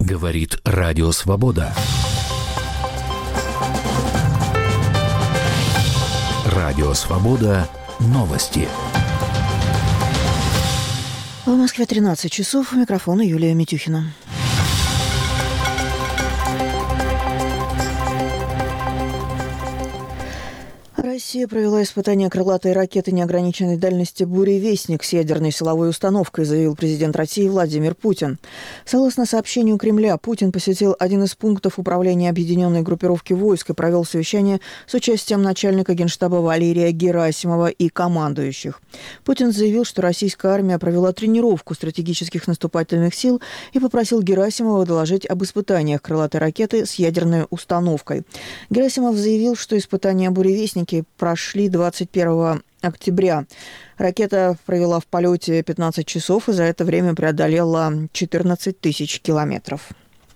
Говорит Радио Свобода. Радио Свобода. Новости. В Москве 13 часов. У микрофона Юлия Митюхина. Россия провела испытание крылатой ракеты неограниченной дальности «Буревестник» с ядерной силовой установкой, заявил президент России Владимир Путин. Согласно сообщению Кремля, Путин посетил один из пунктов управления объединенной группировки войск и провел совещание с участием начальника Генштаба Валерия Герасимова и командующих. Путин заявил, что российская армия провела тренировку стратегических наступательных сил и попросил Герасимова доложить об испытаниях крылатой ракеты с ядерной установкой. Герасимов заявил, что испытания «Буревестники» прошли 21 октября. Ракета провела в полете 15 часов и за это время преодолела 14 тысяч километров.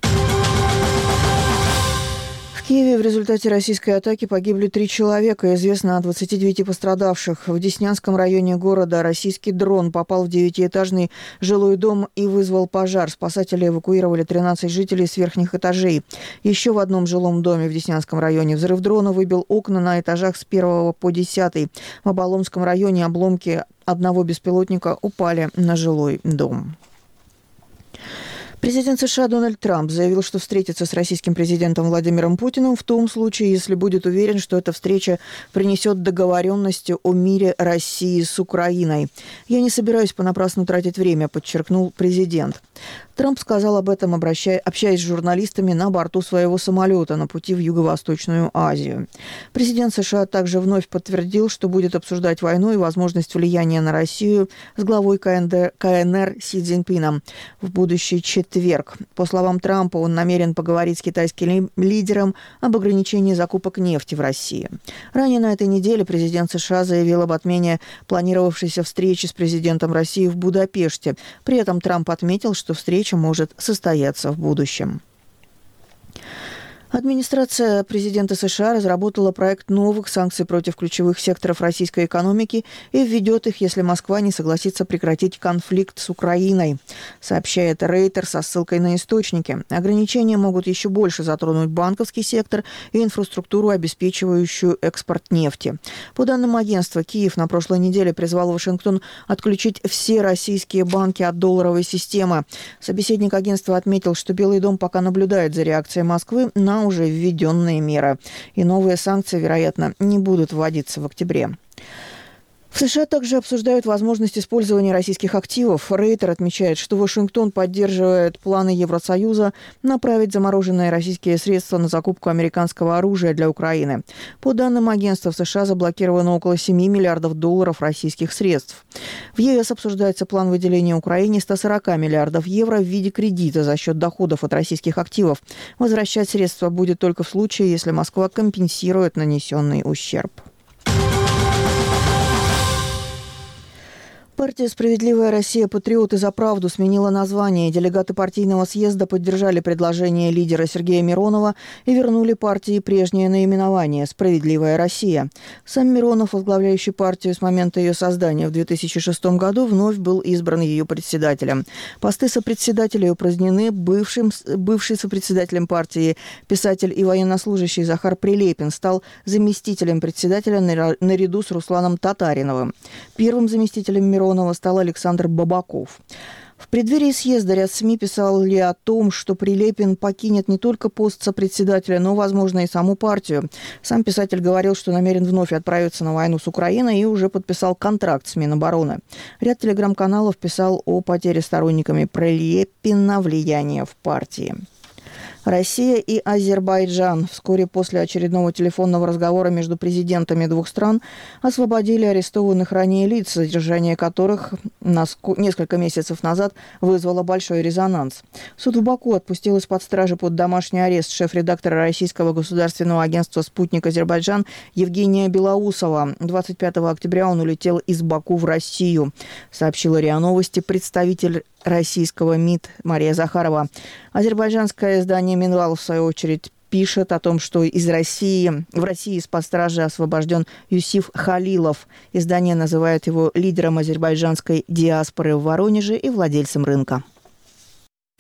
В Киеве в результате российской атаки погибли 3 человека. Известно о 29 пострадавших. В Деснянском районе города российский дрон попал в 9-этажный жилой дом и вызвал пожар. Спасатели эвакуировали 13 жителей с верхних этажей. Еще в одном жилом доме в Деснянском районе взрыв дрона выбил окна на этажах с 1 по 10. В Оболонском районе обломки одного беспилотника упали на жилой дом. Президент США Дональд Трамп заявил, что встретится с российским президентом Владимиром Путиным в том случае, если будет уверен, что эта встреча принесет договоренности о мире России с Украиной. «Я не собираюсь понапрасну тратить время», – подчеркнул президент. Трамп сказал об этом, общаясь с журналистами на борту своего самолета на пути в Юго-Восточную Азию. Президент США также вновь подтвердил, что будет обсуждать войну и возможность влияния на Россию с главой КНР Си Цзиньпином в будущий четверг. По словам Трампа, он намерен поговорить с китайским лидером об ограничении закупок нефти в России. Ранее на этой неделе президент США заявил об отмене планировавшейся встречи с президентом России в Будапеште. При этом Трамп отметил, что встреча может состояться в будущем. Администрация президента США разработала проект новых санкций против ключевых секторов российской экономики и введет их, если Москва не согласится прекратить конфликт с Украиной, сообщает Рейтер со ссылкой на источники. Ограничения могут еще больше затронуть банковский сектор и инфраструктуру, обеспечивающую экспорт нефти. По данным агентства, Киев на прошлой неделе призвал Вашингтон отключить все российские банки от долларовой системы. Собеседник агентства отметил, что Белый дом пока наблюдает за реакцией Москвы на уже введенные меры. И новые санкции, вероятно, не будут вводиться в октябре. В США также обсуждают возможность использования российских активов. Рейтер отмечает, что Вашингтон поддерживает планы Евросоюза направить замороженные российские средства на закупку американского оружия для Украины. По данным агентства, в США заблокировано около 7 миллиардов долларов российских средств. В ЕС обсуждается план выделения Украине 140 миллиардов евро в виде кредита за счет доходов от российских активов. Возвращать средства будет только в случае, если Москва компенсирует нанесенный ущерб. Партия «Справедливая Россия. Патриоты за правду» сменила название. Делегаты партийного съезда поддержали предложение лидера Сергея Миронова и вернули партии прежнее наименование «Справедливая Россия». Сам Миронов, возглавляющий партию с момента ее создания в 2006 году, вновь был избран ее председателем. Посты сопредседателя упразднены. Бывший сопредседателем партии писатель и военнослужащий Захар Прилепин стал заместителем председателя наряду с Русланом Татариновым. Первым заместителем Миронова стал Александр Бабаков. В преддверии съезда ряд СМИ писали о том, что Прилепин покинет не только пост сопредседателя, но, возможно, и саму партию. Сам писатель говорил, что намерен вновь отправиться на войну с Украиной и уже подписал контракт с Минобороны. Ряд телеграм-каналов писал о потере сторонниками Прилепина влияния в партии. Россия и Азербайджан вскоре после очередного телефонного разговора между президентами двух стран освободили арестованных ранее лиц, задержание которых несколько месяцев назад вызвало большой резонанс. Суд в Баку отпустил из-под стражи под домашний арест шеф-редактора российского государственного агентства «Спутник Азербайджан» Евгения Белоусова. 25 октября он улетел из Баку в Россию, сообщила РИА Новости представитель российского МИД Мария Захарова. Азербайджанское издание «Минвал», в свою очередь, пишет о том, что в России из-под стражи освобожден Юсиф Халилов. Издание называет его лидером азербайджанской диаспоры в Воронеже и владельцем рынка.